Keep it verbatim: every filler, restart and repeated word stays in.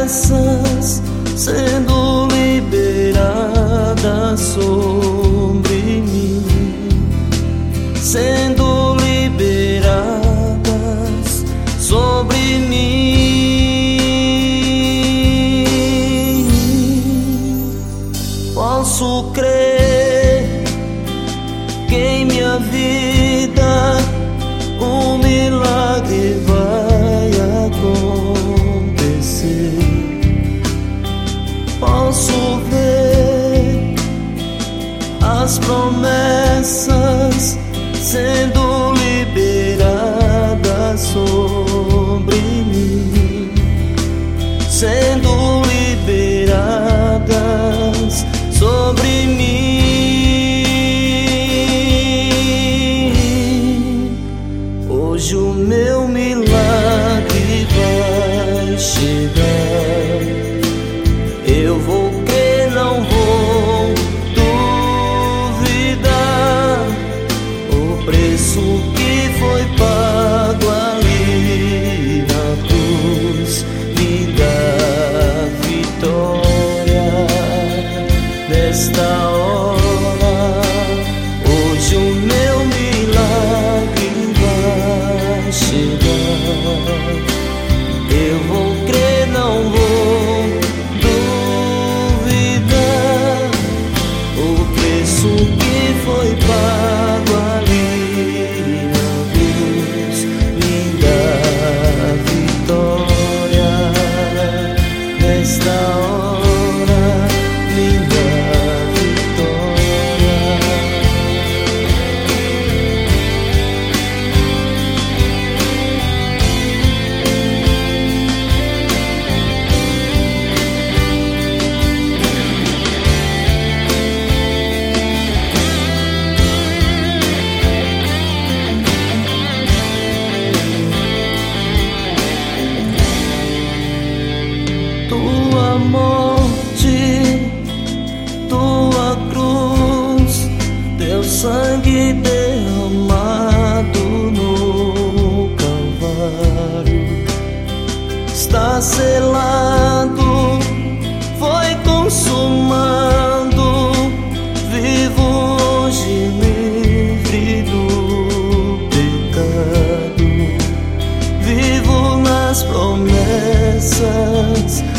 promessas sendo liberadas sobre mim, sendo liberadas sobre mim. Posso crer que em minha vida um milagre vai acontecer. Posso ver as promessas sendo liberadas sobre mim, sendo liberadas sobre mim. Hoje o meu milagre vai chegar. Eu vou crer, não vou duvidar. O preço que foi pago ali na cruz me dá vitória nesta hora. Hoje o meu milagre vai chegar. Eu vou crer, não vou duvidar. O preço que foi pago ali na cruz me dá vitória nesta hora, me dá vitória. Tua morte, tua cruz, teu sangue derramado no Calvário está selado, foi consumado. Vivo hoje livre do pecado, vivo nas promessas